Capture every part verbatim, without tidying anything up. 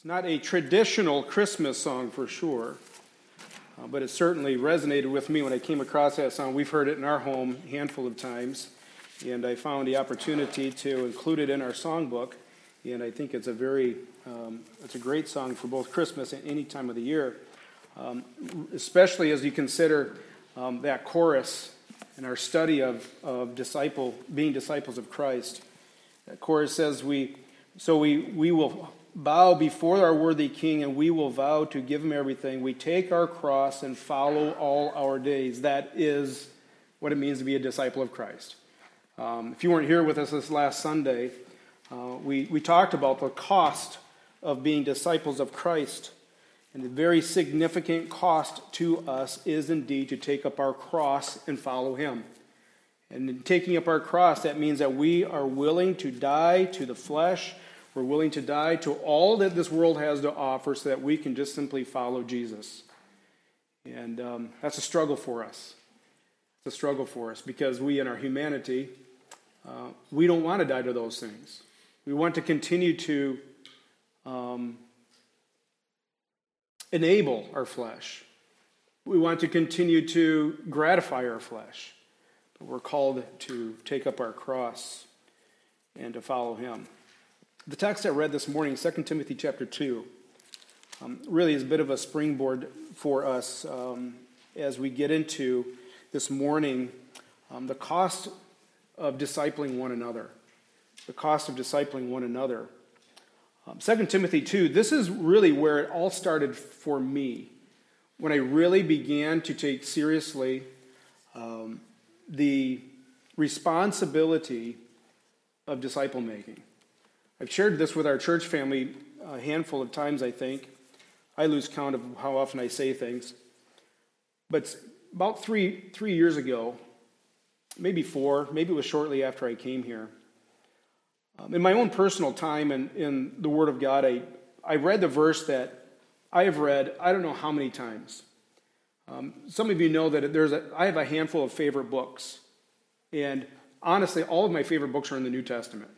not a traditional Christmas song for sure, uh, but it certainly resonated with me when I came across that song. We've heard it in our home a handful of times, and I found the opportunity to include it in our songbook, and I think it's a very, um, it's a great song for both Christmas and any time of the year, um, especially as you consider um, that chorus in our study of, of disciple, being disciples of Christ. That chorus says, "We, so we, we will bow before our worthy King, and we will vow to give him everything. We take our cross and follow all our days." That is what it means to be a disciple of Christ. Um, if you weren't here with us this last Sunday, uh, we, we talked about the cost of being disciples of Christ. And the very significant cost to us is indeed to take up our cross and follow him. And in taking up our cross, that means that we are willing to die to the flesh. We're willing to die to all that this world has to offer so that we can just simply follow Jesus. And um, that's a struggle for us. It's a struggle for us because we, in our humanity, uh, we don't want to die to those things. We want to continue to um, enable our flesh. We want to continue to gratify our flesh. But we're called to take up our cross and to follow him. The text I read this morning, Second Timothy chapter two, um, really is a bit of a springboard for us um, as we get into this morning um, the cost of discipling one another. The cost of discipling one another. Um, Second Timothy two, this is really where it all started for me, when I really began to take seriously um, the responsibility of disciple making. I've shared this with our church family a handful of times, I think. I lose count of how often I say things. But about three three years ago, maybe four, maybe it was shortly after I came here, um, in my own personal time in, in the Word of God, I, I read the verse that I have read I don't know how many times. Um, some of you know that there's a, I have a handful of favorite books. And honestly, all of my favorite books are in the New Testament.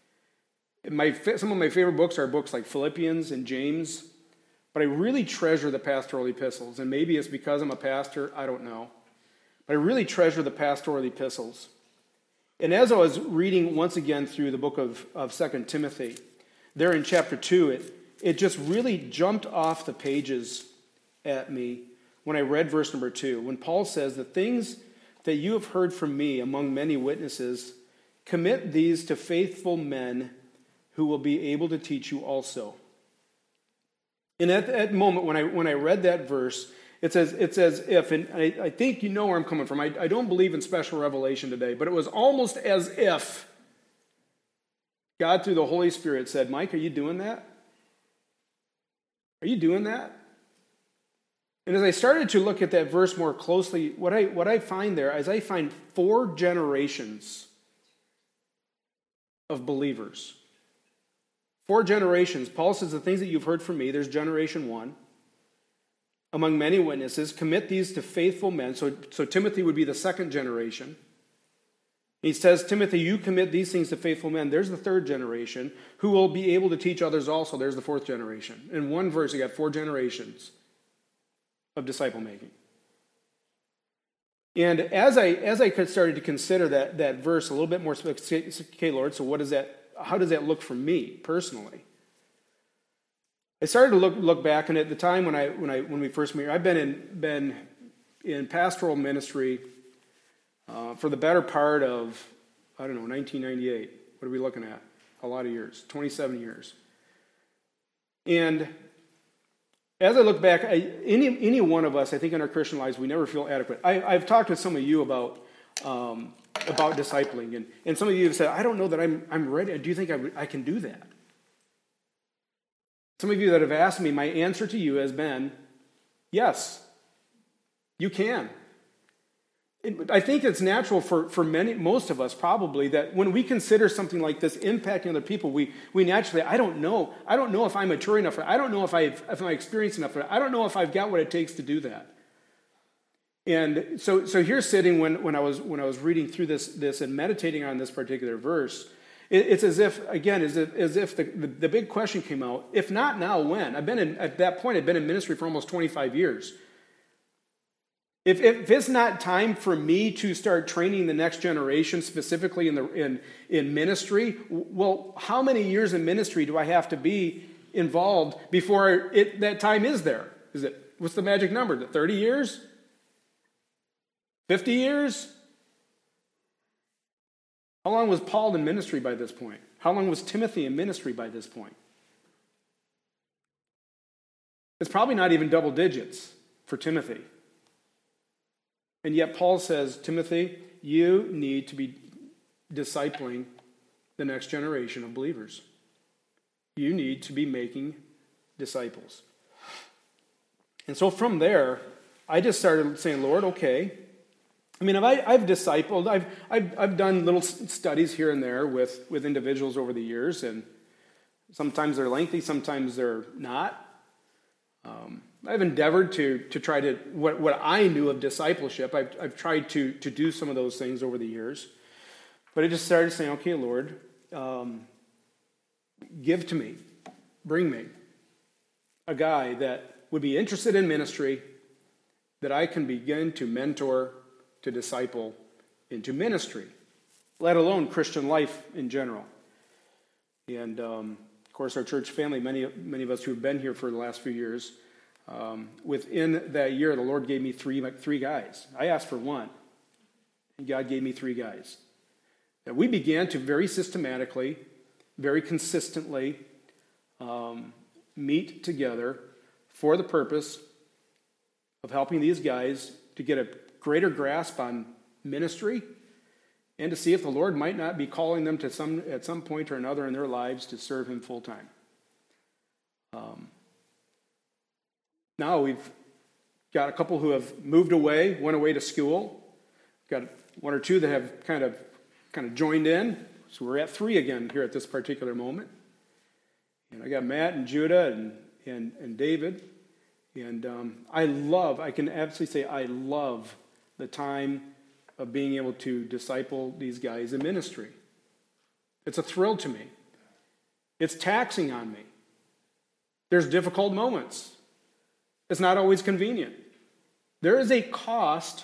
My, some of my favorite books are books like Philippians and James, but I really treasure the pastoral epistles, and maybe it's because I'm a pastor, I don't know. But I really treasure the pastoral epistles. And as I was reading once again through the book of, of Second Timothy, there in chapter two, it, it just really jumped off the pages at me when I read verse number two, when Paul says, "The things that you have heard from me among many witnesses, commit these to faithful men who will be able to teach you also." And at that moment, when I when I read that verse, it's as, it's as if, and I, I think you know where I'm coming from. I, I don't believe in special revelation today, but it was almost as if God, through the Holy Spirit, said, "Mike, are you doing that? Are you doing that?" And as I started to look at that verse more closely, what I what I find there is I find four generations of believers. Four generations. Paul says, "The things that you've heard from me," there's generation one. "Among many witnesses, commit these to faithful men." So, so Timothy would be the second generation. He says, "Timothy, you commit these things to faithful men." There's the third generation, who will be able to teach others also. There's the fourth generation. In one verse, you got four generations of disciple making. And as I as I started to consider that, that verse a little bit more, okay, Lord, so what is that? How does that look for me personally? I started to look look back, and at the time when I when I when we first met, I've been in been in pastoral ministry uh, for the better part of I don't know nineteen ninety-eight. What are we looking at? A lot of years, twenty-seven years. And as I look back, I, any any one of us, I think in our Christian lives, we never feel adequate. I, I've talked with some of you about. Um, about discipling, and, and some of you have said, "I don't know that I'm I'm ready. Do you think I, I can do that?" Some of you that have asked me, my answer to you has been, yes, you can. It, I think it's natural for, for many, most of us probably, that when we consider something like this impacting other people, we we naturally, I don't know, I don't know if I'm mature enough for it. I don't know if I've if I'm experienced enough for it. I don't know if I've got what it takes to do that. And so, so here sitting when, when I was when I was reading through this this and meditating on this particular verse, It, it's as if, again, as if, as if the, the, the big question came out, if not now, when? I've been in, at that point, I've been in ministry for almost twenty-five years. If, if it's not time for me to start training the next generation, specifically in, the, in, in ministry, well, how many years in ministry do I have to be involved before it, that time is there? Is it, what's the magic number? Is it thirty years? fifty years? How long was Paul in ministry by this point? How long was Timothy in ministry by this point? It's probably not even double digits for Timothy. And yet Paul says, Timothy, you need to be discipling the next generation of believers. You need to be making disciples. And so from there, I just started saying, Lord, okay. I mean, I, I've discipled, I've, I've, I've done little studies here and there with, with individuals over the years, and sometimes they're lengthy, sometimes they're not. Um, I've endeavored to to try to, what, what I knew of discipleship, I've, I've tried to, to do some of those things over the years. But I just started saying, okay, Lord, um, give to me, bring me a guy that would be interested in ministry, that I can begin to mentor, to disciple into ministry, let alone Christian life in general. And um, of course, our church family, many, many of us who have been here for the last few years, Um, within that year, the Lord gave me three, three guys. I asked for one, and God gave me three guys. And we began to very systematically, very consistently um, meet together for the purpose of helping these guys to get a greater grasp on ministry and to see if the Lord might not be calling them to some at some point or another in their lives to serve Him full time. Um, Now we've got a couple who have moved away, went away to school. Got one or two that have kind of kind of joined in. So we're at three again here at this particular moment. And I got Matt and Judah and and, and David. And um, I love, I can absolutely say I love the time of being able to disciple these guys in ministry. It's a thrill to me. It's taxing on me. There's difficult moments. It's not always convenient. There is a cost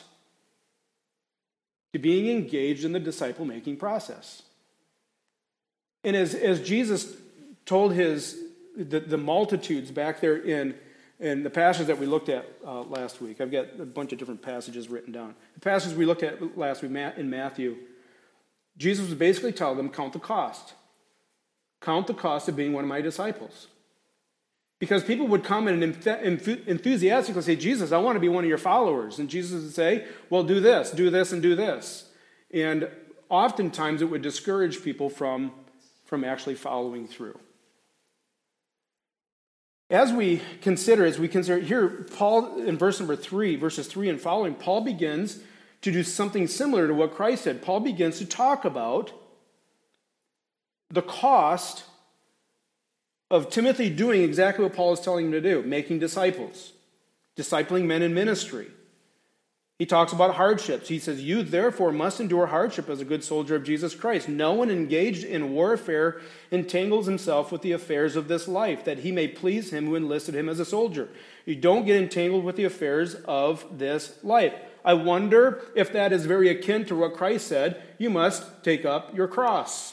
to being engaged in the disciple-making process. And as, as Jesus told his the, the multitudes back there in, in the passage that we looked at uh, last week, I've got a bunch of different passages written down. The passage we looked at last week in Matthew, Jesus was basically telling them, count the cost. Count the cost of being one of my disciples. Because people would come and enthusiastically say, Jesus, I want to be one of your followers. And Jesus would say, well, do this, do this, and do this. And oftentimes it would discourage people from, from actually following through. As we consider, as we consider, here, Paul, in verse number three, verses three and following, Paul begins to do something similar to what Christ said. Paul begins to talk about the cost of Timothy doing exactly what Paul is telling him to do, making disciples, discipling men in ministry. He talks about hardships. He says, you therefore must endure hardship as a good soldier of Jesus Christ. No one engaged in warfare entangles himself with the affairs of this life, that he may please him who enlisted him as a soldier. You don't get entangled with the affairs of this life. I wonder if that is very akin to what Christ said, you must take up your cross.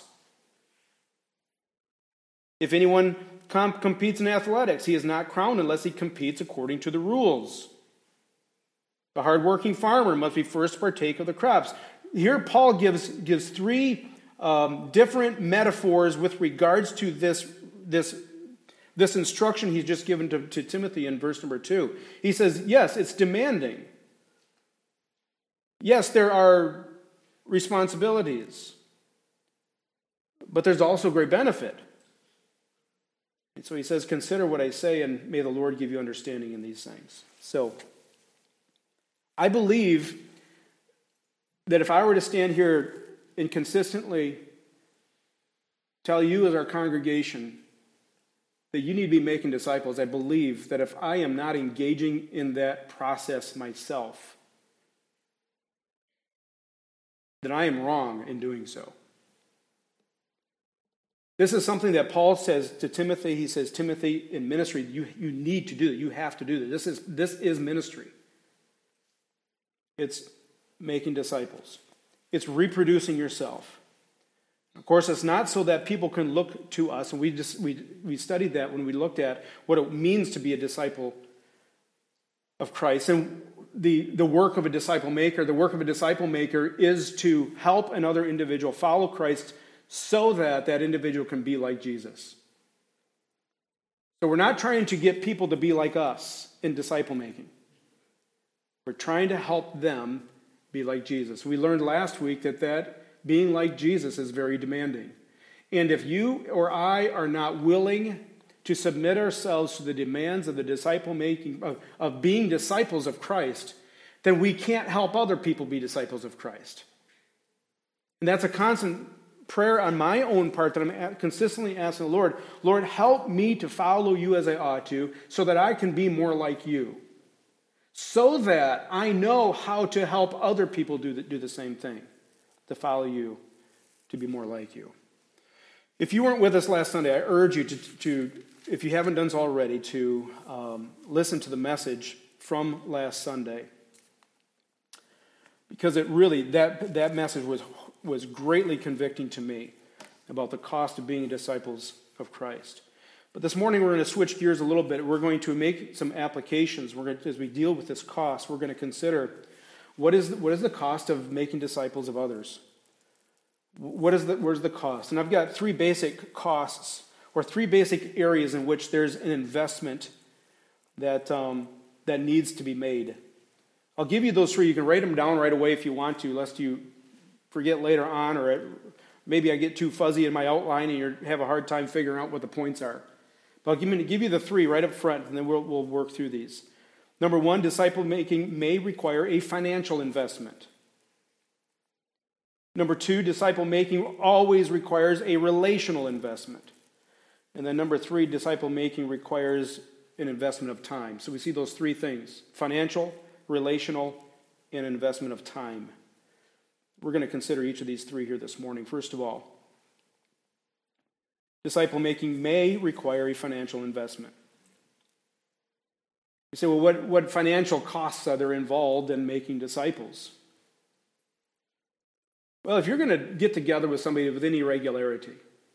If anyone comp- competes in athletics, he is not crowned unless he competes according to the rules. The hardworking farmer must be first to partake of the crops. Here Paul gives, gives three um, different metaphors with regards to this, this, this instruction he's just given to, to Timothy in verse number two. He says, yes, it's demanding. Yes, there are responsibilities. But there's also great benefit. And so he says, consider what I say, and may the Lord give you understanding in these things. So, I believe that if I were to stand here and consistently tell you as our congregation that you need to be making disciples, I believe that if I am not engaging in that process myself, then I am wrong in doing so. This is something that Paul says to Timothy. He says, Timothy, in ministry, you, you need to do it. You have to do this. This is, this is ministry. It's making disciples. It's reproducing yourself. Of course, it's not so that people can look to us, and we just we we studied that when we looked at what it means to be a disciple of Christ. And the, the work of a disciple maker, the work of a disciple maker is to help another individual follow Christ so that that individual can be like Jesus. So we're not trying to get people to be like us in disciple making. We're trying to help them be like Jesus. We learned last week that that being like Jesus is very demanding. And if you or I are not willing to submit ourselves to the demands of the disciple making, of, of being disciples of Christ, then we can't help other people be disciples of Christ. And that's a constant prayer on my own part that I'm consistently asking the Lord, Lord, help me to follow you as I ought to, so that I can be more like you. So that I know how to help other people do the, do the same thing, to follow you, to be more like you. If you weren't with us last Sunday, I urge you to, to if you haven't done so already, to um, listen to the message from last Sunday. Because it really, that, that message was, was greatly convicting to me about the cost of being disciples of Christ. But this morning we're going to switch gears a little bit. We're going to make some applications. We're going to, as we deal with this cost, we're going to consider what is, what is the cost of making disciples of others? What is the, where's the cost? And I've got three basic costs, or three basic areas in which there's an investment that, um, that needs to be made. I'll give you those three. You can write them down right away if you want to, lest you forget later on, or maybe I get too fuzzy in my outline and you have a hard time figuring out what the points are. But I'm going to give you the three right up front, and then we'll, we'll work through these. Number one, disciple making may require a financial investment. Number two, disciple making always requires a relational investment. And then number three, disciple making requires an investment of time. So we see those three things: financial, relational, and investment of time. We're going to consider each of these three here this morning. First of all, disciple making may require a financial investment. You say, well, what, what financial costs are there involved in making disciples? Well, if you're going to get together with somebody with any regularity,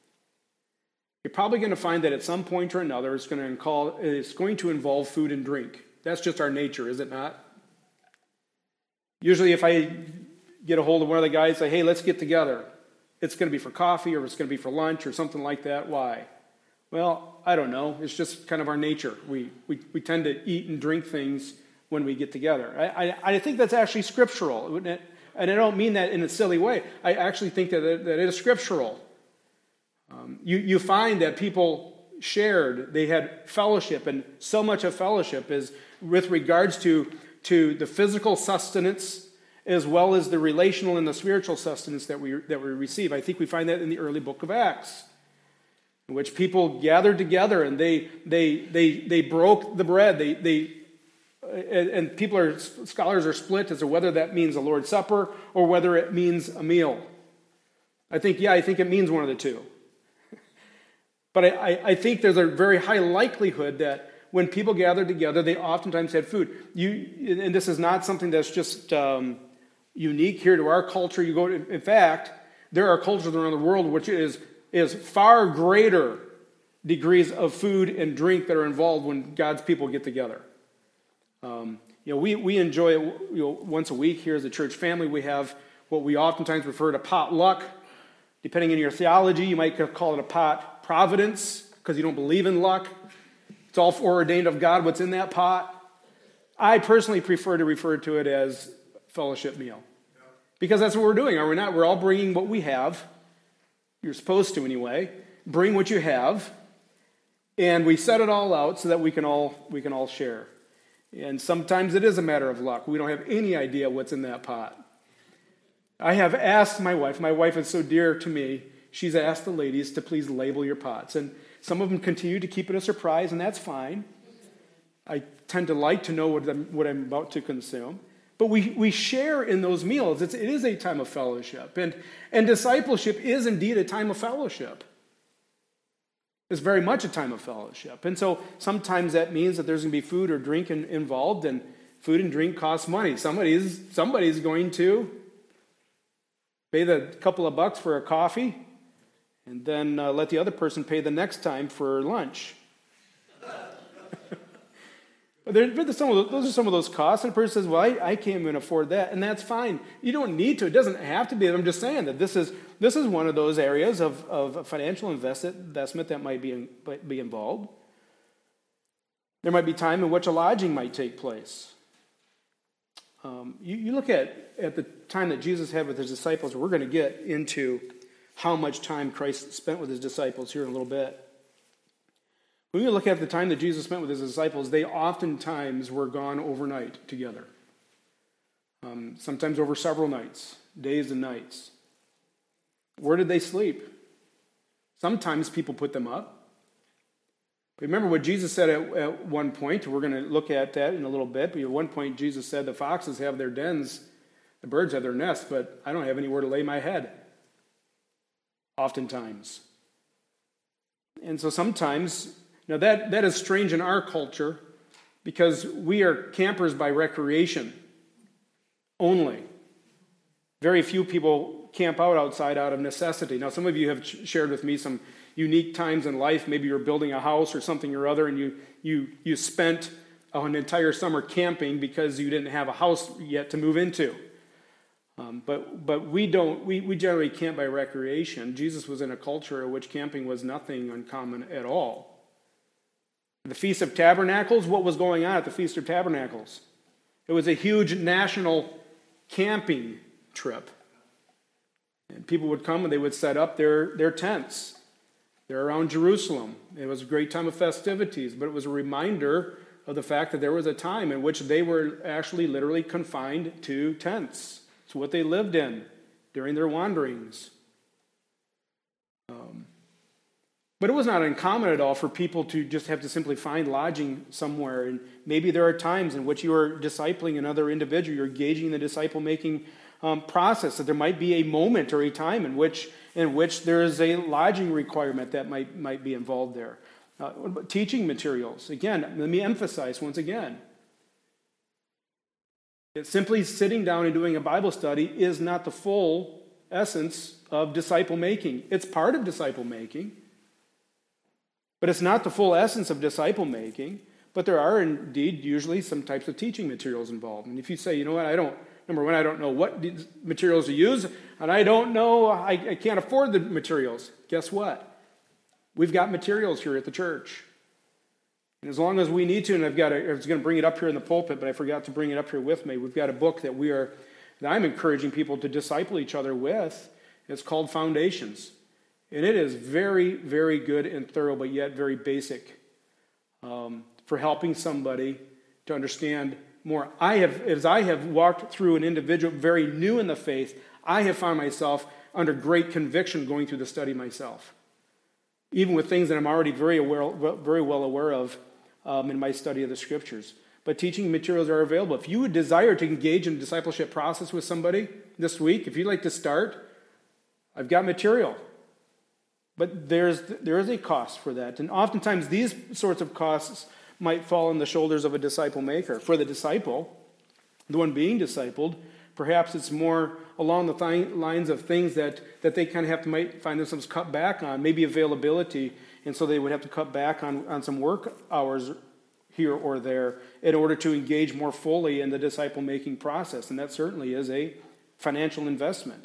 you're probably going to find that at some point or another it's going to, call, it's going to involve food and drink. That's just our nature, is it not? Usually if I get a hold of one of the guys and say, hey, let's get together, it's going to be for coffee, or it's going to be for lunch, or something like that. Why? Well, I don't know. It's just kind of our nature. We we, we tend to eat and drink things when we get together. I, I, I think that's actually scriptural. And I don't mean that in a silly way. I actually think that it, that it is scriptural. Um, you, you find that people shared, they had fellowship, and so much of fellowship is with regards to, to the physical sustenance as well as the relational and the spiritual sustenance that we that we receive. I think we find that in the early book of Acts, in which people gathered together and they they they they broke the bread. They they and, and people are scholars are split as to whether that means a Lord's Supper or whether it means a meal. I think yeah, I think it means one of the two. But I, I think there's a very high likelihood that when people gathered together, they oftentimes had food. You and this is not something that's just um, unique here to our culture. You go to, in fact, there are cultures around the world which is is far greater degrees of food and drink that are involved when God's people get together. Um, you know, we we enjoy it, you know, once a week here as a church family. We have what we oftentimes refer to potluck. Depending on your theology, you might call it a pot providence because you don't believe in luck. It's all foreordained of God what's in that pot. I personally prefer to refer to it as fellowship meal. Because that's what we're doing, are we not? We're all bringing what we have. You're supposed to anyway. Bring what you have. And we set it all out so that we can all we can all share. And sometimes it is a matter of luck. We don't have any idea what's in that pot. I have asked my wife. My wife is so dear to me. She's asked the ladies to please label your pots. And some of them continue to keep it a surprise, and that's fine. I tend to like to know what I'm, what I'm about to consume. But we, we share in those meals. It's, it is a time of fellowship. And, and discipleship is indeed a time of fellowship. It's very much a time of fellowship. And so sometimes that means that there's going to be food or drink in, involved, and food and drink costs money. Somebody's, somebody's going to pay the couple of bucks for a coffee, and then uh, let the other person pay the next time for lunch. But there, but some of those, those are some of those costs, and the person says, well, I, I can't even afford that, and that's fine. You don't need to. It doesn't have to be. I'm just saying that this is this is one of those areas of, of financial invest, investment that might be, in, be involved. There might be time in which a lodging might take place. Um, you, you look at, at the time that Jesus had with his disciples. We're going to get into how much time Christ spent with his disciples here in a little bit. When we look at the time that Jesus spent with his disciples, they oftentimes were gone overnight together. Um, sometimes over several nights, days and nights. Where did they sleep? Sometimes people put them up. Remember what Jesus said at, at one point. We're going to look at that in a little bit. But at one point, Jesus said, the foxes have their dens, the birds have their nests, but I don't have anywhere to lay my head. Oftentimes. And so sometimes, now that, that is strange in our culture because we are campers by recreation only. Very few people camp out outside out of necessity. Now, some of you have shared with me some unique times in life. Maybe you're building a house or something or other, and you you you spent an entire summer camping because you didn't have a house yet to move into. Um, but but we don't. We, we generally camp by recreation. Jesus was in a culture in which camping was nothing uncommon at all. The Feast of Tabernacles, what was going on at the Feast of Tabernacles? It was a huge national camping trip. And people would come and they would set up their, their tents. They're around Jerusalem. It was a great time of festivities, but it was a reminder of the fact that there was a time in which they were actually literally confined to tents. It's what they lived in during their wanderings. Um, but it was not uncommon at all for people to just have to simply find lodging somewhere. And maybe there are times in which you are discipling another individual, you're engaging in the disciple-making um, process, that there might be a moment or a time in which in which there is a lodging requirement that might, might be involved there. Uh, what about teaching materials? Again, let me emphasize once again, that simply sitting down and doing a Bible study is not the full essence of disciple-making. It's part of disciple-making, but it's not the full essence of disciple-making. But there are indeed usually some types of teaching materials involved. And if you say, you know what, I don't, number one, I don't know what materials to use, and I don't know, I, I can't afford the materials. Guess what? We've got materials here at the church. And as long as we need to, and I've got, a, I was going to bring it up here in the pulpit, but I forgot to bring it up here with me. We've got a book that we are, that I'm encouraging people to disciple each other with. It's called Foundations. And it is very, very good and thorough, but yet very basic um, for helping somebody to understand more. I have, as I have walked through an individual very new in the faith, I have found myself under great conviction going through the study myself, even with things that I'm already very aware, very well aware of um, in my study of the Scriptures. But teaching materials are available. If you would desire to engage in a discipleship process with somebody this week, if you'd like to start, I've got material. But there's there is a cost for that. And oftentimes these sorts of costs might fall on the shoulders of a disciple maker. For the disciple, the one being discipled, perhaps it's more along the th- lines of things that, that they kind of have to might find themselves cut back on, maybe availability, and so they would have to cut back on, on some work hours here or there in order to engage more fully in the disciple-making process. And that certainly is a financial investment.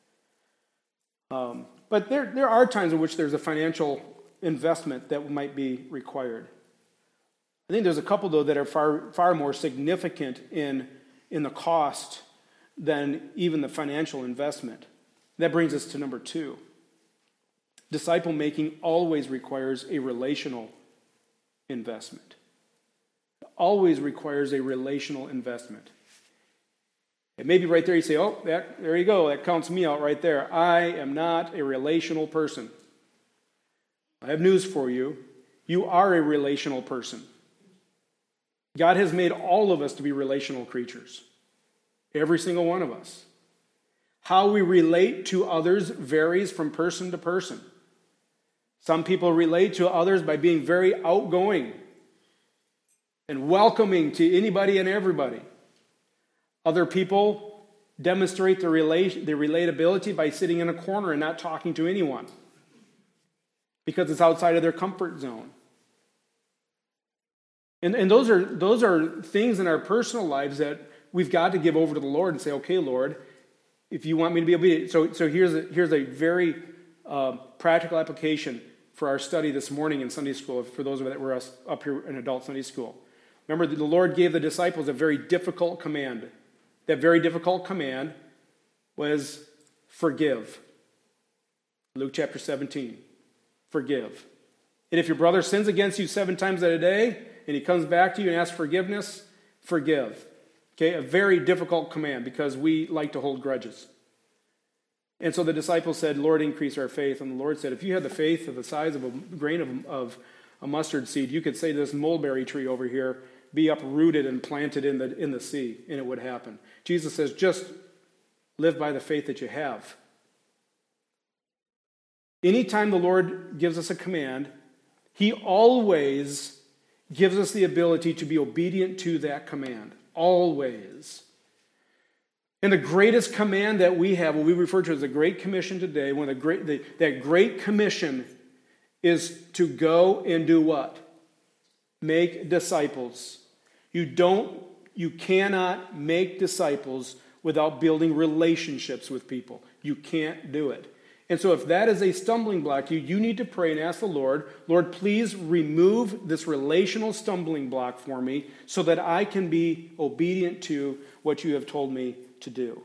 Um, but there, there are times in which there's a financial investment that might be required. I think there's a couple, though, that are far far more significant in, in the cost than even the financial investment. That brings us to number two. Disciple-making always requires a relational investment. It always requires a relational investment. And maybe right there you say, oh, that, there you go, that counts me out right there. I am not a relational person. I have news for you. You are a relational person. God has made all of us to be relational creatures. Every single one of us. How we relate to others varies from person to person. Some people relate to others by being very outgoing and welcoming to anybody and everybody. Other people demonstrate the, relate, the relatability by sitting in a corner and not talking to anyone because it's outside of their comfort zone. And, and those are those are things in our personal lives that we've got to give over to the Lord and say, okay, Lord, if you want me to be obedient. So, so here's, a, here's a very uh, practical application for our study this morning in Sunday school, for those of us that were up here in adult Sunday school. Remember, the Lord gave the disciples a very difficult command. That very difficult command was forgive. Luke chapter seventeen. Forgive. And if your brother sins against you seven times a day, and he comes back to you and asks forgiveness, forgive. Okay, a very difficult command because we like to hold grudges. And so the disciples said, Lord, increase our faith. And the Lord said, if you had the faith of the size of a grain of, of a mustard seed, you could say to this mulberry tree over here, be uprooted and planted in the, in the sea, and it would happen. Jesus says, just live by the faith that you have. Anytime the Lord gives us a command, he always gives us the ability to be obedient to that command. Always. And the greatest command that we have, what we refer to as the Great Commission today, one of the great, the, that Great Commission is to go and do what? Make disciples. You don't, you cannot make disciples without building relationships with people. You can't do it. And so if that is a stumbling block, you, you need to pray and ask the Lord, Lord, please remove this relational stumbling block for me so that I can be obedient to what you have told me to do.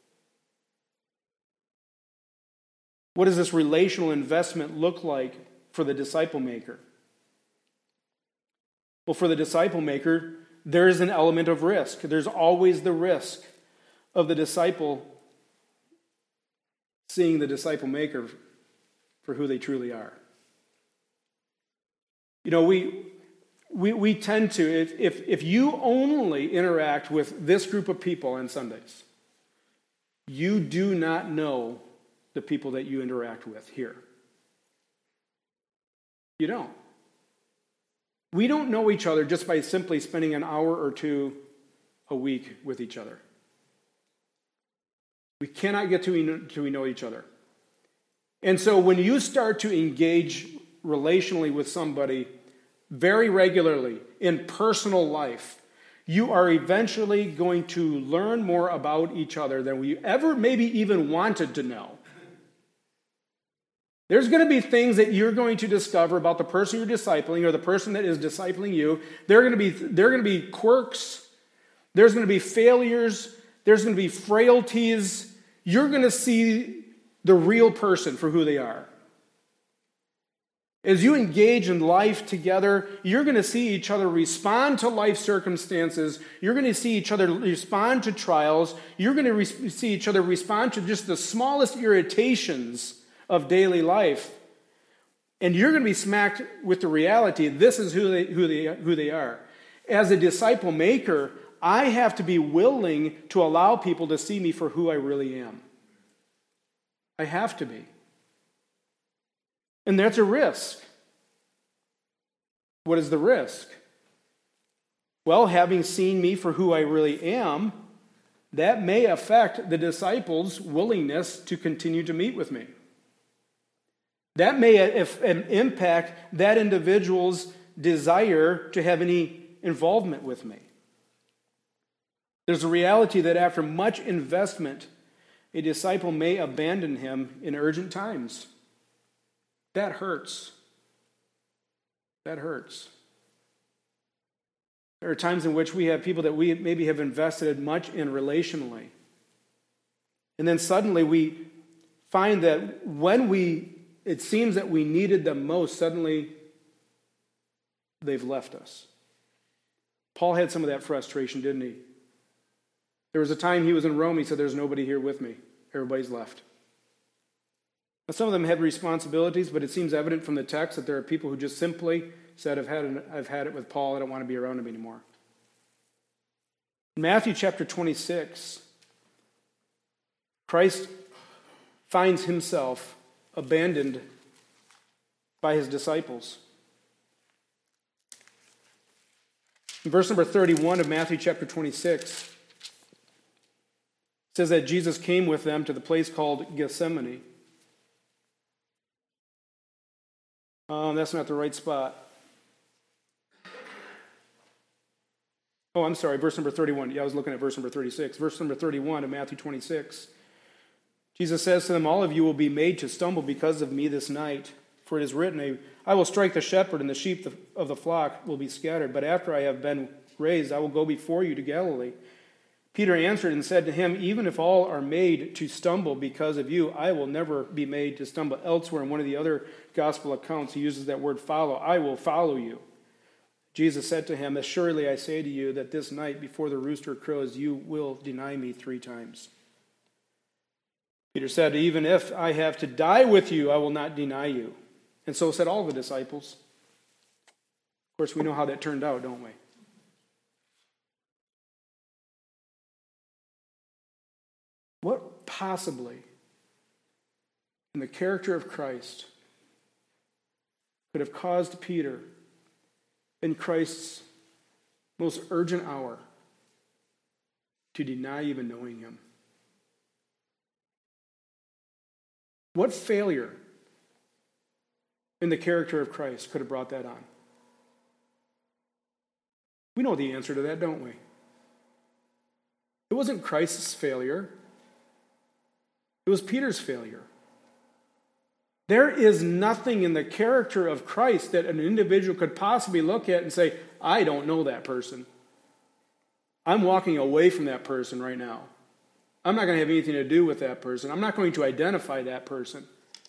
What does this relational investment look like for the disciple maker? Well, for the disciple maker, there is an element of risk. There's always the risk of the disciple seeing the disciple maker for who they truly are. You know, we we, we tend to, if, if, if you only interact with this group of people on Sundays, you do not know the people that you interact with here. You don't. We don't know each other just by simply spending an hour or two a week with each other. We cannot get to till we know each other. And so when you start to engage relationally with somebody very regularly in personal life, you are eventually going to learn more about each other than we ever maybe even wanted to know. There's going to be things that you're going to discover about the person you're discipling or the person that is discipling you. There are going to be, there are going to be quirks. There's going to be failures. There's going to be frailties. You're going to see the real person for who they are. As you engage in life together, you're going to see each other respond to life circumstances. You're going to see each other respond to trials. You're going to re- see each other respond to just the smallest irritations of daily life. And you're going to be smacked with the reality, this is who they, who they, who they are. As a disciple maker, I have to be willing to allow people to see me for who I really am. I have to be. And that's a risk. What is the risk? Well, having seen me for who I really am, that may affect the disciples' willingness to continue to meet with me. That may if, impact that individual's desire to have any involvement with me. There's a reality that after much investment, a disciple may abandon him in urgent times. That hurts. That hurts. There are times in which we have people that we maybe have invested much in relationally. And then suddenly we find that when we, it seems that we needed them most, suddenly they've left us. Paul had some of that frustration, didn't he? There was a time he was in Rome, he said, there's nobody here with me. Everybody's left. Now, some of them had responsibilities, but it seems evident from the text that there are people who just simply said, I've had, an, I've had it with Paul, I don't want to be around him anymore. In Matthew chapter twenty-six, Christ finds himself abandoned by his disciples. In verse number thirty-one of Matthew chapter twenty-six, it says that Jesus came with them to the place called Gethsemane. Um, that's not the right spot. Oh, I'm sorry, verse number thirty-one. Yeah, I was looking at verse number thirty-six. Verse number thirty-one of Matthew twenty-six. Jesus says to them, all of you will be made to stumble because of me this night. For it is written, I will strike the shepherd, and the sheep of the flock will be scattered. But after I have been raised, I will go before you to Galilee. Peter answered and said to him, even if all are made to stumble because of you, I will never be made to stumble. Elsewhere in one of the other gospel accounts, he uses that word follow. I will follow you. Jesus said to him, assuredly I say to you that this night before the rooster crows, you will deny me three times. Peter said, even if I have to die with you, I will not deny you. And so said all the disciples. Of course, we know how that turned out, don't we? What possibly in the character of Christ could have caused Peter in Christ's most urgent hour to deny even knowing him? What failure in the character of Christ could have brought that on? We know the answer to that, don't we? It wasn't Christ's failure. It was Peter's failure. There is nothing in the character of Christ that an individual could possibly look at and say, I don't know that person. I'm walking away from that person right now. I'm not going to have anything to do with that person. I'm not going to identify that person.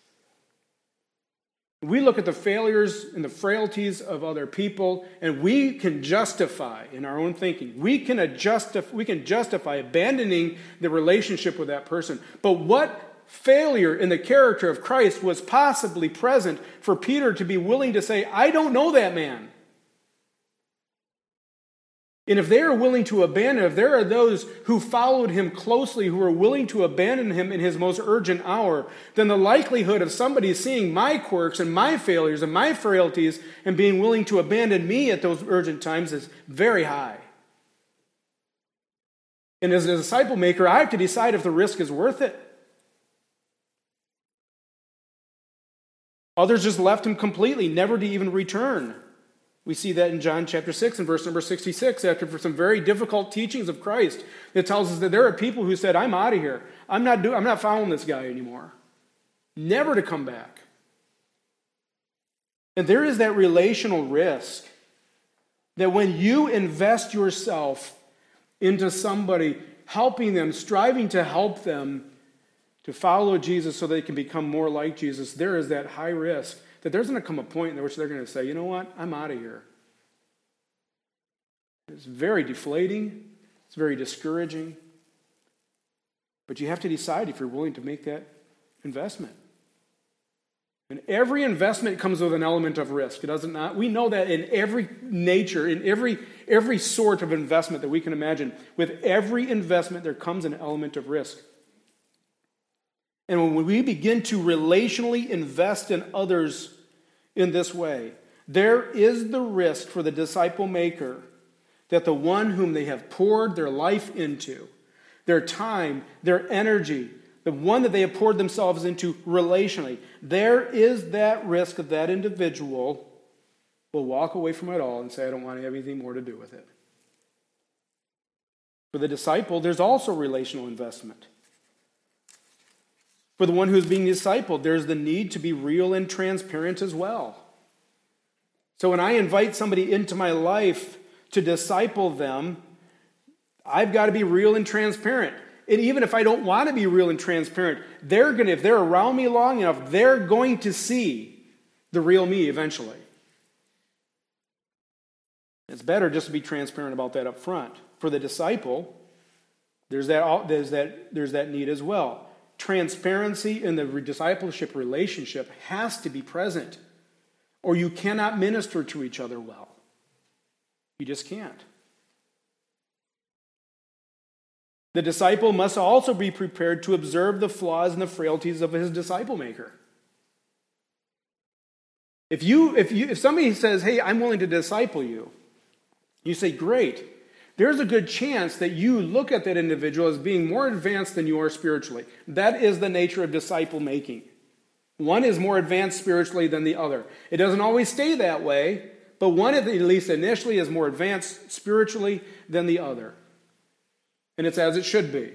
We look at the failures and the frailties of other people, and we can justify, in our own thinking, we can, adjust, we can justify abandoning the relationship with that person. But what failure in the character of Christ was possibly present for Peter to be willing to say, I don't know that man? And if they are willing to abandon, if there are those who followed him closely who are willing to abandon him in his most urgent hour, then the likelihood of somebody seeing my quirks and my failures and my frailties and being willing to abandon me at those urgent times is very high. And as a disciple maker, I have to decide if the risk is worth it. Others just left him completely, never to even return. We see that in John chapter six and verse number sixty-six, after for some very difficult teachings of Christ, that tells us that there are people who said, I'm out of here. I'm not do- I'm not following this guy anymore. Never to come back. And there is that relational risk that when you invest yourself into somebody, helping them, striving to help them to follow Jesus so they can become more like Jesus, there is that high risk that there's going to come a point in which they're going to say, you know what, I'm out of here. It's very deflating. It's very discouraging. But you have to decide if you're willing to make that investment. And every investment comes with an element of risk. It doesn't not. We know that in every nature, in every, every sort of investment that we can imagine. With every investment, there comes an element of risk. And when we begin to relationally invest in others in this way, there is the risk for the disciple maker that the one whom they have poured their life into, their time, their energy, the one that they have poured themselves into relationally, there is that risk that that individual will walk away from it all and say, I don't want to have anything more to do with it. For the disciple, there's also relational investment. For the one who's being discipled, there's the need to be real and transparent as well. So when I invite somebody into my life to disciple them, I've got to be real and transparent. And even if I don't want to be real and transparent, they're going to, if they're around me long enough, they're going to see the real me eventually. It's better just to be transparent about that up front. For the disciple, there's that, there's that, there's that need as well. Transparency in the discipleship relationship has to be present, or you cannot minister to each other well. You just can't. The disciple must also be prepared to observe the flaws and the frailties of his disciple maker. If you, if you, if somebody says, hey, I'm willing to disciple you, you say, great. There's a good chance that you look at that individual as being more advanced than you are spiritually. That is the nature of disciple making. One is more advanced spiritually than the other. It doesn't always stay that way, but one, at least initially, is more advanced spiritually than the other. And it's as it should be.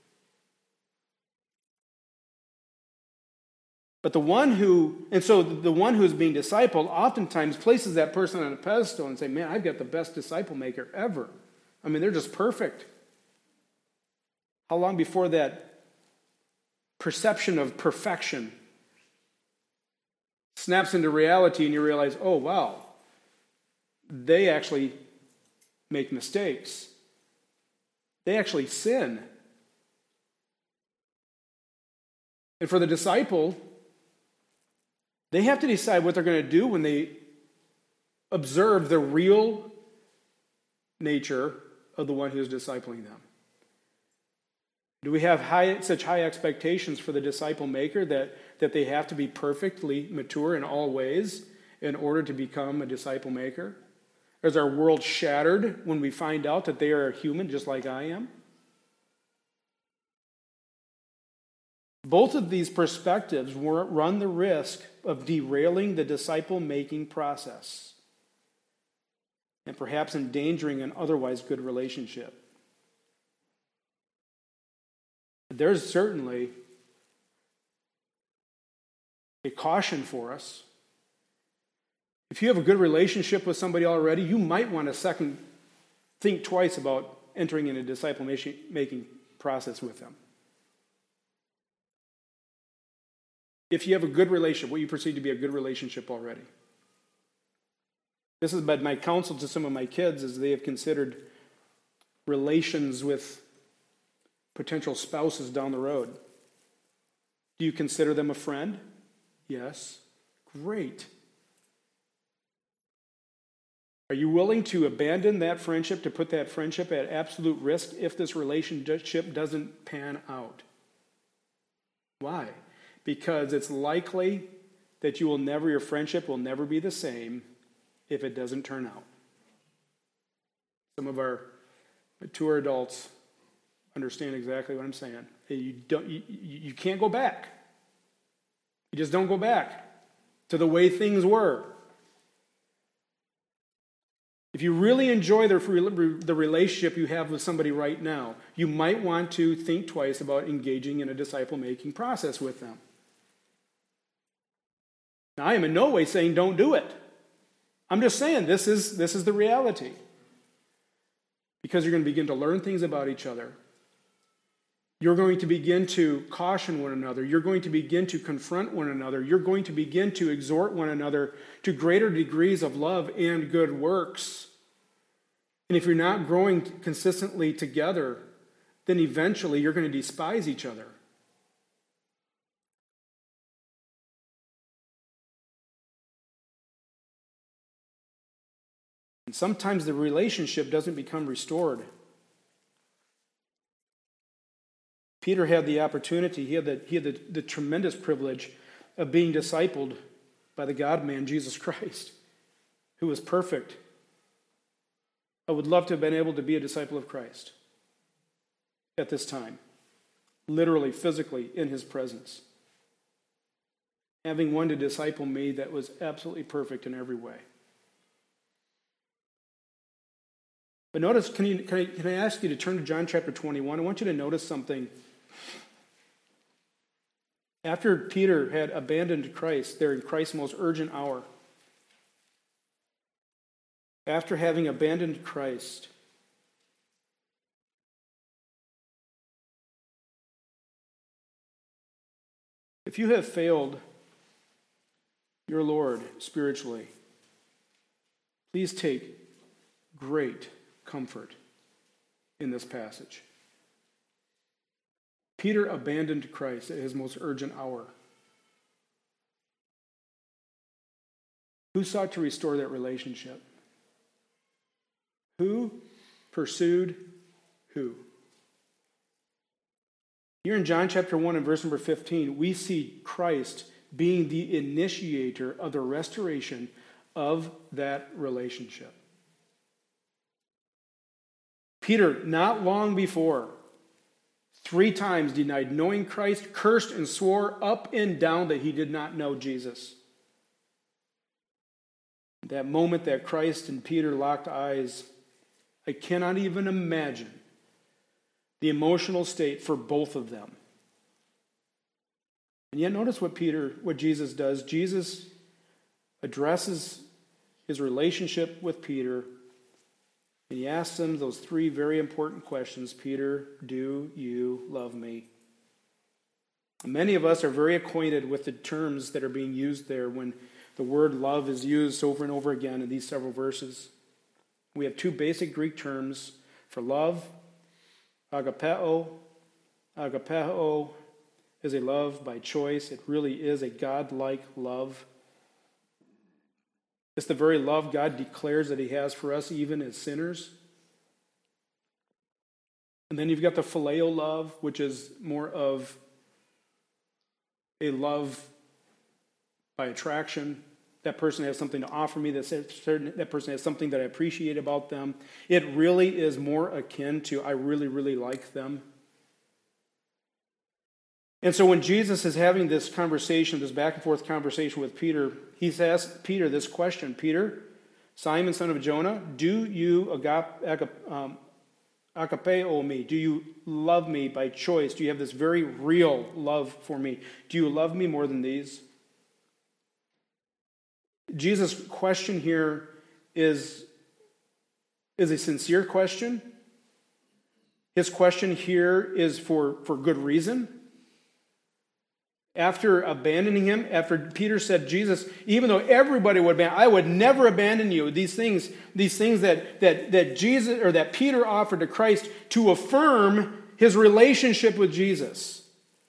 But the one who, and so the one who is being discipled oftentimes places that person on a pedestal and say, man, I've got the best disciple maker ever. I mean, they're just perfect. How long before that perception of perfection snaps into reality and you realize, oh, wow, they actually make mistakes. They actually sin. And for the disciple, they have to decide what they're going to do when they observe the real nature of the one who is discipling them. Do we have high, such high expectations for the disciple maker that, that they have to be perfectly mature in all ways in order to become a disciple maker? Is our world shattered when we find out that they are human just like I am? Both of these perspectives run the risk of derailing the disciple-making process and perhaps endangering an otherwise good relationship. There's certainly a caution for us. If you have a good relationship with somebody already, you might want to second think twice about entering in a disciple-making process with them. If you have a good relationship, what you perceive to be a good relationship already. This has been my counsel to some of my kids as they have considered relations with potential spouses down the road. Do you consider them a friend? Yes. Great. Are you willing to abandon that friendship, to put that friendship at absolute risk if this relationship doesn't pan out? Why? Because it's likely that you will never, your friendship will never be the same if it doesn't turn out. Some of our mature adults understand exactly what I'm saying. You don't, you, you can't go back. You just don't go back to the way things were. If you really enjoy the, the relationship you have with somebody right now, you might want to think twice about engaging in a disciple-making process with them. Now, I am in no way saying don't do it. I'm just saying this is, this is the reality. Because you're going to begin to learn things about each other. You're going to begin to caution one another. You're going to begin to confront one another. You're going to begin to exhort one another to greater degrees of love and good works. And if you're not growing consistently together, then eventually you're going to despise each other. And sometimes the relationship doesn't become restored. Peter had the opportunity, he had the, he had the, the tremendous privilege of being discipled by the God-man, Jesus Christ, who was perfect. I would love to have been able to be a disciple of Christ at this time, literally, physically, in his presence. Having one to disciple me that was absolutely perfect in every way. But notice, can, you, can, I, can I ask you to turn to John chapter twenty-one? I want you to notice something. After Peter had abandoned Christ, there in Christ's most urgent hour, after having abandoned Christ, if you have failed your Lord spiritually, please take great comfort in this passage. Peter abandoned Christ at his most urgent hour. Who sought to restore that relationship? Who pursued who? Here in John chapter one and verse number fifteen, we see Christ being the initiator of the restoration of that relationship. Peter, not long before, three times denied knowing Christ, cursed and swore up and down that he did not know Jesus. That moment that Christ and Peter locked eyes, I cannot even imagine the emotional state for both of them. And yet notice what Peter, what Jesus does. Jesus addresses his relationship with Peter, and he asks him those three very important questions. Peter, do you love me? Many of us are very acquainted with the terms that are being used there when the word love is used over and over again in these several verses. We have two basic Greek terms for love. Agapeo. Agapeo is a love by choice. It really is a God-like love. It's the very love God declares that he has for us, even as sinners. And then you've got the phileo love, which is more of a love by attraction. That person has something to offer me. That certain that person has something that I appreciate about them. It really is more akin to I really, really like them. And so when Jesus is having this conversation, this back and forth conversation with Peter, he's asked Peter this question. Peter, Simon, son of Jonah, do you agap, um, agapeo me? Do you love me by choice? Do you have this very real love for me? Do you love me more than these? Jesus' question here is, is a sincere question. His question here is for, for good reason. After abandoning him, after Peter said, Jesus, even though everybody would abandon, I would never abandon you. These things, these things that, that, that Jesus or that Peter offered to Christ to affirm his relationship with Jesus.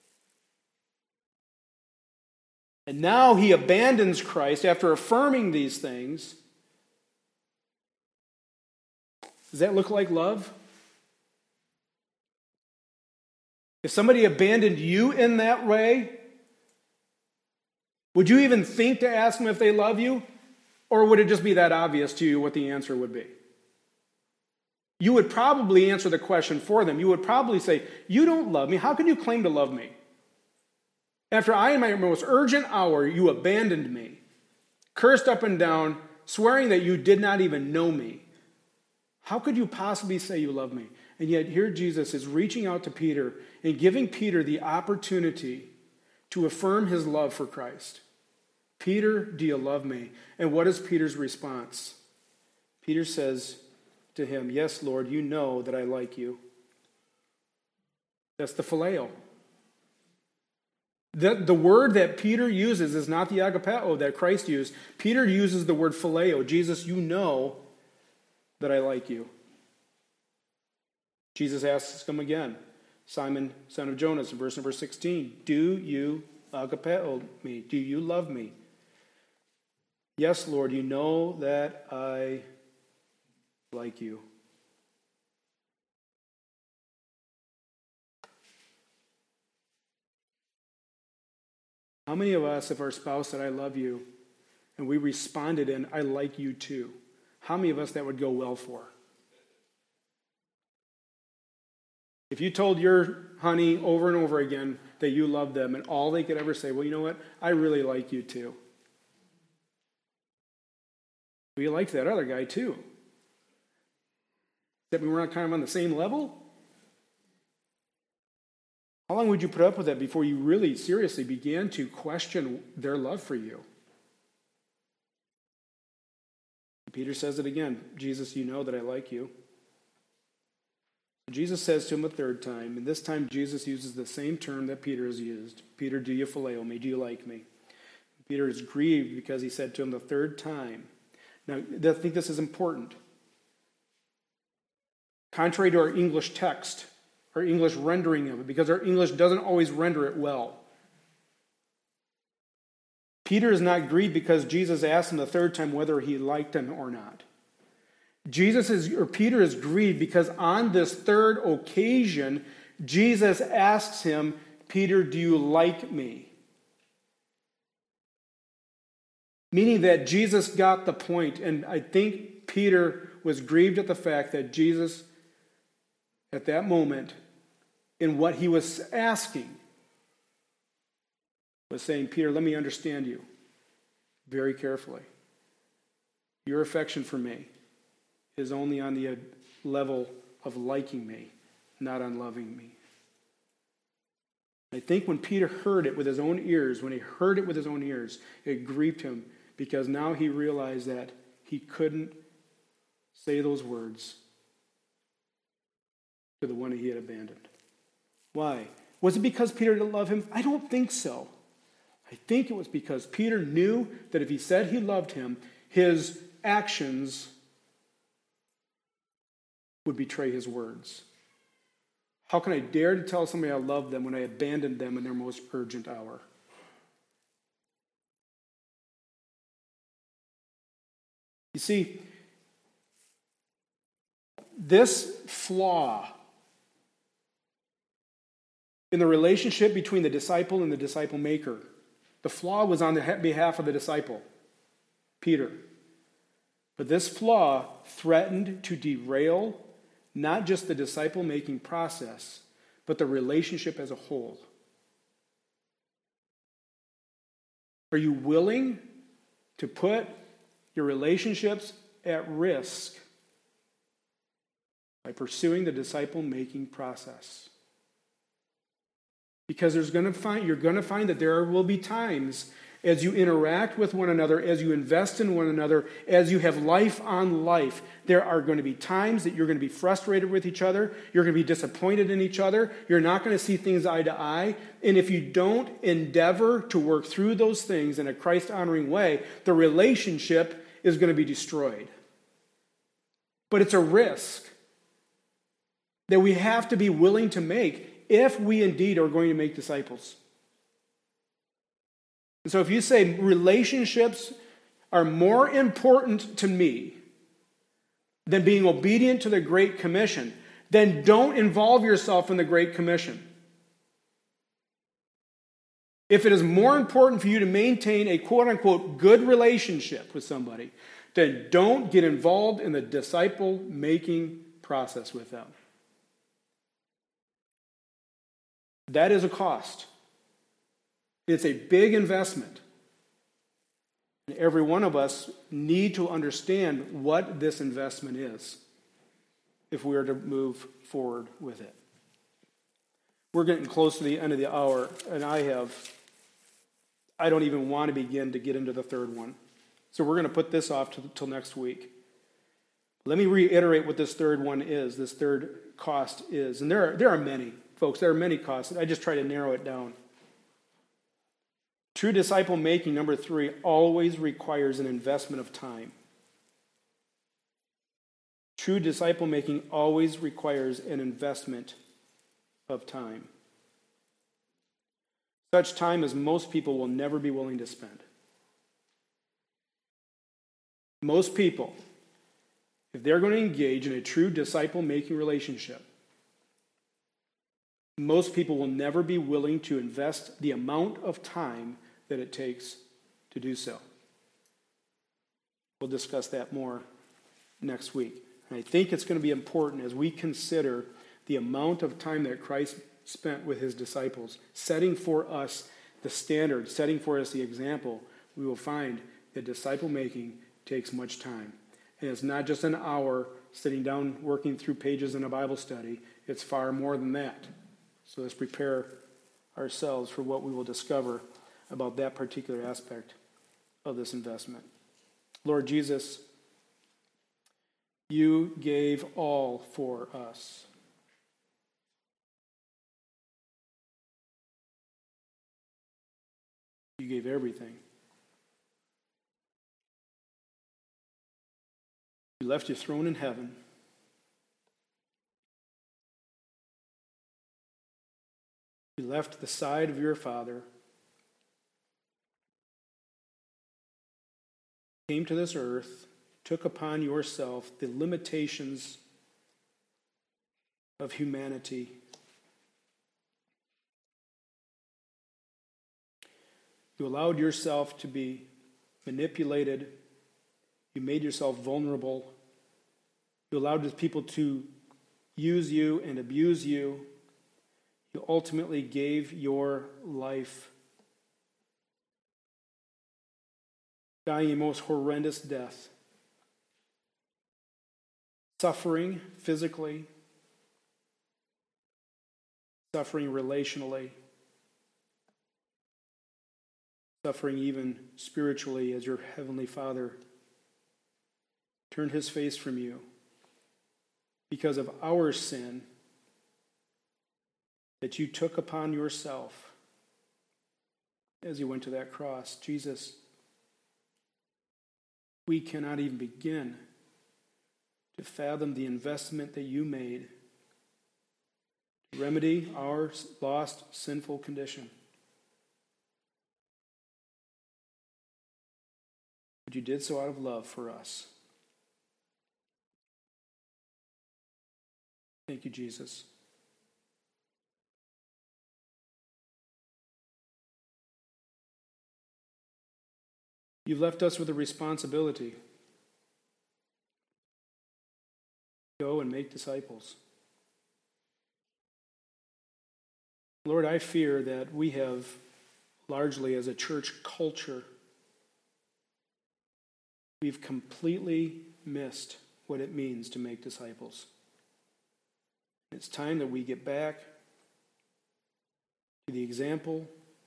And now he abandons Christ after affirming these things. Does that look like love? If somebody abandoned you in that way, would you even think to ask them if they love you? Or would it just be that obvious to you what the answer would be? You would probably answer the question for them. You would probably say, you don't love me. How can you claim to love me? After I, in my most urgent hour, you abandoned me, cursed up and down, swearing that you did not even know me. How could you possibly say you love me? And yet here Jesus is reaching out to Peter and giving Peter the opportunity to affirm his love for Christ. Peter, do you love me? And what is Peter's response? Peter says to him, yes, Lord, you know that I like you. That's the phileo. The, the word that Peter uses is not the agapeo that Christ used. Peter uses the word phileo. Jesus, you know that I like you. Jesus asks him again, Simon, son of Jonas, in verse number sixteen, do you agapeo me? Do you love me? Yes, Lord, you know that I like you. How many of us, if our spouse said, I love you, and we responded in, I like you too, how many of us that would go well for? If you told your honey over and over again that you love them, and all they could ever say, well, you know what, I really like you too. Well, you liked that other guy too. That we were not kind of on the same level? How long would you put up with that before you really seriously began to question their love for you? Peter says it again. Jesus, you know that I like you. Jesus says to him a third time, and this time Jesus uses the same term that Peter has used. Peter, do you phileo me? Do you like me? Peter is grieved because he said to him the third time. Now, I think this is important. Contrary to our English text, our English rendering of it, because our English doesn't always render it well. Peter is not grieved because Jesus asked him the third time whether he liked him or not. Jesus is, or Peter is grieved because on this third occasion, Jesus asks him, Peter, do you like me? Meaning that Jesus got the point, and I think Peter was grieved at the fact that Jesus, at that moment, in what he was asking, was saying, Peter, let me understand you very carefully. Your affection for me is only on the level of liking me, not on loving me. I think when Peter heard it with his own ears, when he heard it with his own ears, it grieved him because now he realized that he couldn't say those words to the one he had abandoned. Why? Was it because Peter didn't love him? I don't think so. I think it was because Peter knew that if he said he loved him, his actions would betray his words. How can I dare to tell somebody I love them when I abandoned them in their most urgent hour? You see, this flaw in the relationship between the disciple and the disciple maker, the flaw was on the behalf of the disciple, Peter. But this flaw threatened to derail not just the disciple-making process, but the relationship as a whole. Are you willing to put your relationships at risk by pursuing the disciple-making process? Because there's going to find, you're going to find that there will be times as you interact with one another, as you invest in one another, as you have life on life, there are going to be times that you're going to be frustrated with each other. You're going to be disappointed in each other. You're not going to see things eye to eye. And if you don't endeavor to work through those things in a Christ-honoring way, the relationship is going to be destroyed. But it's a risk that we have to be willing to make if we indeed are going to make disciples. And so if you say relationships are more important to me than being obedient to the Great Commission, then don't involve yourself in the Great Commission. If it is more important for you to maintain a quote-unquote good relationship with somebody, then don't get involved in the disciple-making process with them. That is a cost. It's a big investment. And every one of us need to understand what this investment is if we are to move forward with it. We're getting close to the end of the hour, and I have, I don't even want to begin to get into the third one. So we're going to put this off until next week. Let me reiterate what this third one is, this third cost is. And there are, there are many, folks, there are many costs. I just try to narrow it down. True disciple making, number three, always requires an investment of time. True disciple making always requires an investment of time. Such time as most people will never be willing to spend. Most people, if they're going to engage in a true disciple making relationship, most people will never be willing to invest the amount of time that it takes to do so. We'll discuss that more next week. And I think it's going to be important as we consider the amount of time that Christ spent with his disciples, setting for us the standard, setting for us the example. We will find that disciple making takes much time. And it's not just an hour sitting down working through pages in a Bible study. It's far more than that. So let's prepare ourselves for what we will discover about that particular aspect of this investment. Lord Jesus, you gave all for us. You gave everything. You left your throne in heaven. You left the side of your Father, came to this earth, took upon yourself the limitations of humanity. You allowed yourself to be manipulated. You made yourself vulnerable. You allowed the people to use you and abuse you. You ultimately gave your life, dying a most horrendous death, suffering physically, suffering relationally, suffering even spiritually as your heavenly Father turned his face from you because of our sin that you took upon yourself as you went to that cross. Jesus, we cannot even begin to fathom the investment that you made to remedy our lost, sinful condition. But you did so out of love for us. Thank you, Jesus. You've left us with a responsibility. Go and make disciples. Lord, I fear that we have largely as a church culture, we've completely missed what it means to make disciples. It's time that we get back to the example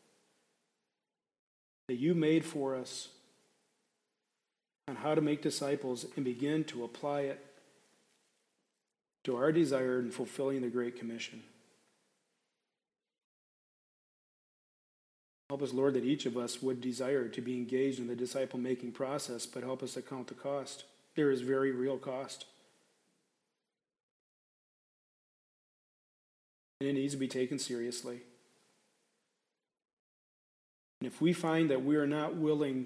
that you made for us on how to make disciples and begin to apply it to our desire in fulfilling the Great Commission. Help us, Lord, that each of us would desire to be engaged in the disciple-making process, but help us to count the cost. There is very real cost. And it needs to be taken seriously. And if we find that we are not willing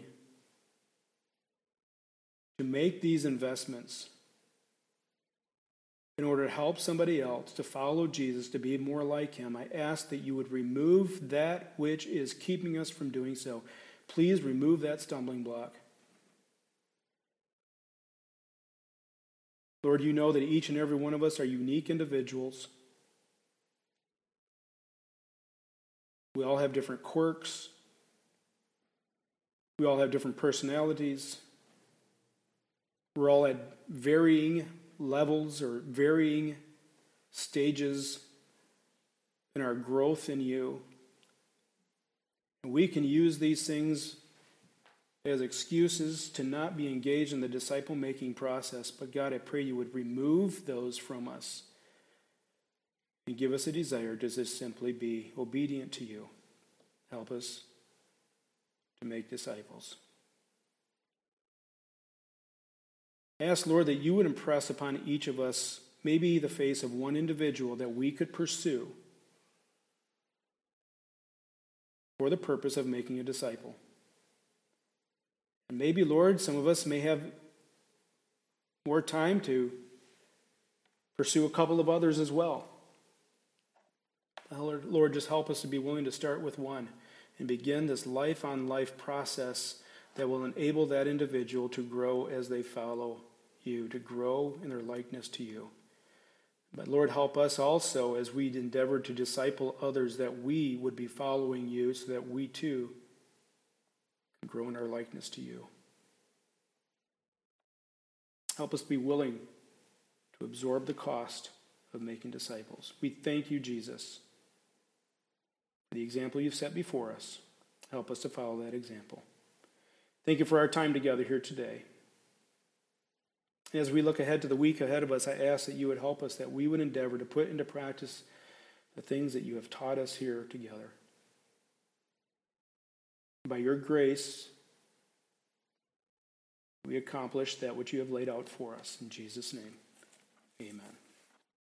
to make these investments in order to help somebody else to follow Jesus, to be more like him, I ask that you would remove that which is keeping us from doing so. Please remove that stumbling block. Lord, you know that each and every one of us are unique individuals. We all have different quirks. We all have different personalities. We're all at varying levels or varying stages in our growth in you. And we can use these things as excuses to not be engaged in the disciple-making process. But God, I pray you would remove those from us and give us a desire to just simply be obedient to you. Help us to make disciples. Ask, Lord, that you would impress upon each of us maybe the face of one individual that we could pursue for the purpose of making a disciple. And maybe, Lord, some of us may have more time to pursue a couple of others as well. Lord, Lord, just help us to be willing to start with one and begin this life-on-life process that will enable that individual to grow as they follow you, to grow in their likeness to you. But Lord, help us also as we endeavor to disciple others that we would be following you so that we too can grow in our likeness to you. Help us be willing to absorb the cost of making disciples. We thank you, Jesus, for the example you've set before us. Help us to follow that example. Thank you for our time together here today. As we look ahead to the week ahead of us, I ask that you would help us, that we would endeavor to put into practice the things that you have taught us here together. By your grace, we accomplish that which you have laid out for us. In Jesus' name, amen.